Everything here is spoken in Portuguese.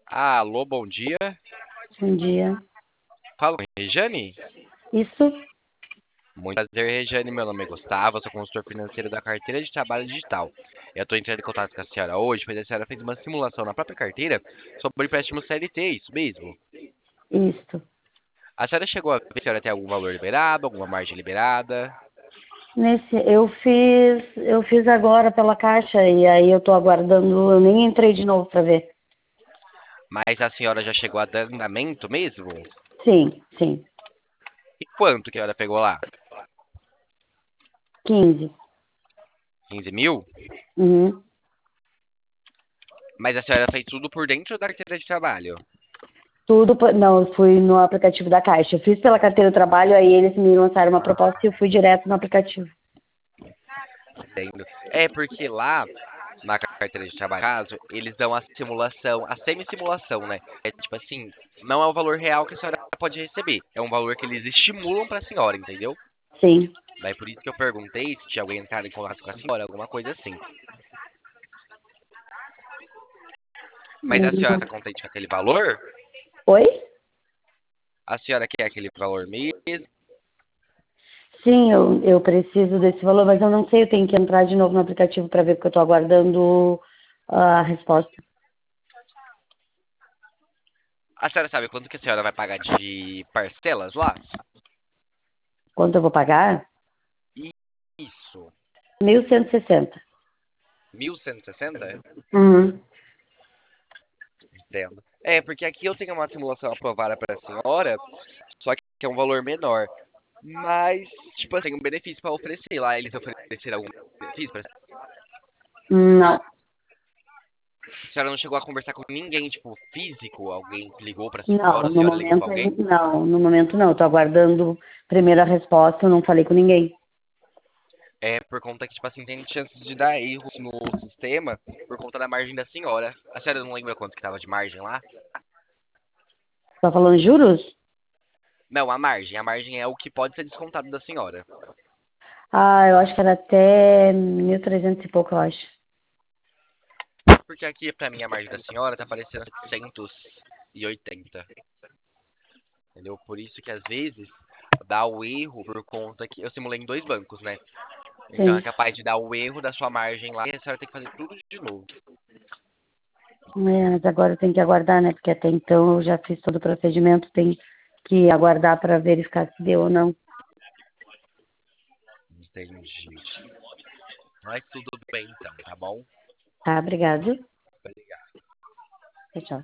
Alô, bom dia. Bom dia. Fala, Rejane? Isso? Muito prazer, Rejane. Meu nome é Gustavo, eu sou consultor financeiro da carteira de trabalho digital. Eu estou entrando em contato com a senhora hoje, pois a senhora fez uma simulação na própria carteira sobre empréstimo CLT, isso mesmo? Isso. A senhora chegou a ver se a senhora tem algum valor liberado, alguma margem liberada? Eu fiz agora pela Caixa e aí eu tô aguardando, eu nem entrei de novo para ver. Mas a senhora já chegou a dar andamento mesmo? Sim, sim. E quanto que a senhora pegou lá? 15. 15 mil? Uhum. Mas a senhora fez tudo por dentro da carteira de trabalho? Não, eu fui no aplicativo da Caixa. Eu fiz pela carteira do trabalho, aí eles me lançaram uma proposta e eu fui direto no aplicativo. Entendo. É porque lá na carteira de trabalho, caso, eles dão a simulação, a semi-simulação, né? É tipo assim, não é o valor real que a senhora pode receber, é um valor que eles estimulam pra senhora, entendeu? Sim. Daí por isso que eu perguntei se tinha alguém entrado em contato com a senhora, alguma coisa assim. Mas a senhora tá Hum. contente com aquele valor? Oi? A senhora quer aquele valor mesmo? Sim, eu preciso desse valor, mas eu não sei, eu tenho que entrar de novo no aplicativo para ver, porque eu tô aguardando a resposta. A senhora sabe quanto que a senhora vai pagar de parcelas lá? Quanto eu vou pagar? Isso. 1.160. 1.160. Uhum. Entendo. É, porque aqui eu tenho uma simulação aprovada para a senhora, só que é um valor menor. Mas, tipo assim, um benefício pra oferecer lá. Eles ofereceram algum benefício pra... Não, A senhora não chegou a conversar com ninguém, tipo, físico? Alguém que ligou pra senhora? não, A no senhora ligou pra momento alguém? não, no momento não. Eu tô aguardando primeiro a resposta, eu não falei com ninguém. É, por conta que, tipo assim, tem chances de dar erro no sistema por conta da margem da senhora. A senhora não lembra quanto que tava de margem lá? Tá falando juros? Não, a margem. A margem é o que pode ser descontado da senhora. Ah, eu acho que era até 1.300 e pouco, eu acho. Porque aqui, pra mim, a margem da senhora tá aparecendo 780. Entendeu? Por isso que, às vezes, dá o erro por conta que... Eu simulei em dois bancos, né? Então é Sim. capaz de dar o erro da sua margem lá e a senhora tem que fazer tudo de novo. É, mas agora eu tenho que aguardar, né? Porque até então eu já fiz todo o procedimento, tem que aguardar para verificar se deu ou não. Entendi. Mas tudo bem então, tá bom? Tá, obrigado. Obrigado. Tchau, tchau.